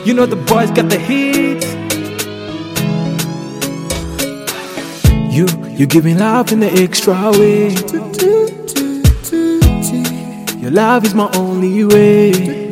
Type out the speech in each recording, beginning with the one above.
You know the boys got the hits. You giving love in the extra way. Your love is my only way.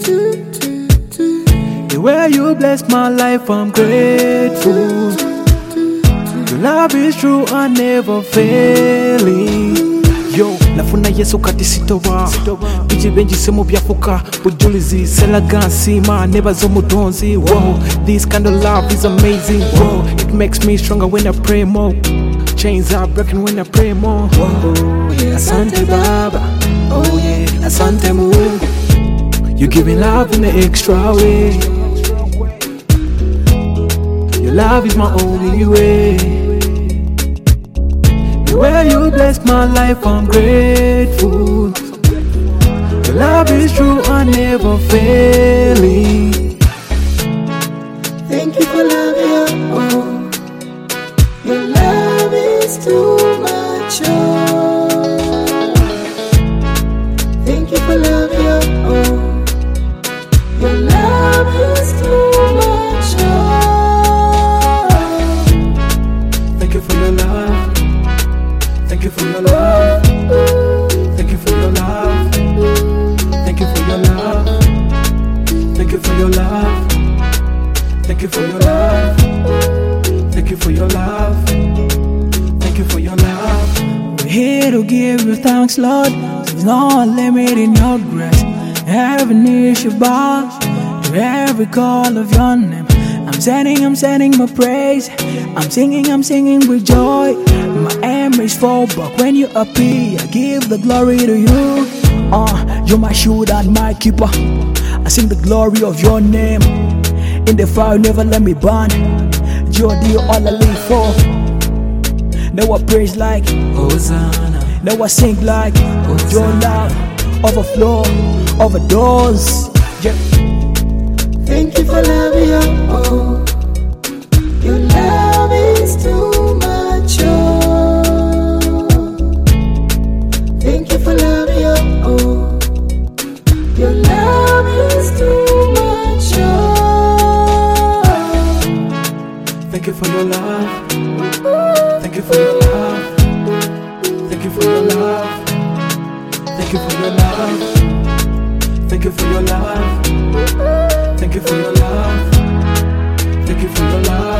The way you bless my life, I'm grateful. Your love is true and never failing. Yo, nafuna Yesu kati sitowa Biji benji semu byafuka Bujulizi, selagansi, ma neba zomudonzi. Whoa, this kind of love is amazing. Whoa, it makes me stronger when I pray more. Chains are breaking when I pray more. Whoa, yeah, asante Baba. Oh yeah, asante Mungu. You giving love in the extra way. Your love is my only way. The way you bless my life, I'm grateful. Your love is true and never failing. Thank you for loving, oh. Your love is too much, oh. Thank you for loving, oh. Your love is too much, oh. Thank you for your love. Thank you for your love. Thank you for your love. Thank you for your love. Thank you for your love. Thank you for your love. Thank you for your love. Thank you for your love. We're here to give you thanks, Lord. There's no limit in your grace. Every knee shall bow to every call of your name. I'm sending my praise. I'm singing with joy. My aim is for back when you appear. I give the glory to you. You're my shield and my keeper. I sing the glory of your name. In the fire, never let me burn. You're the all I live for. Now I praise like Hosanna. Now I sing like Hosanna. Your love overflow, overdose. Yeah. Thank you for loving, oh. Your love is too much, oh. Thank you for loving, oh. Your love is too much, oh. Thank you for your love. Thank you for your love. Thank you for your love. Thank you for your love. Thank you for your love. Thank you for your love. Thank you for your love.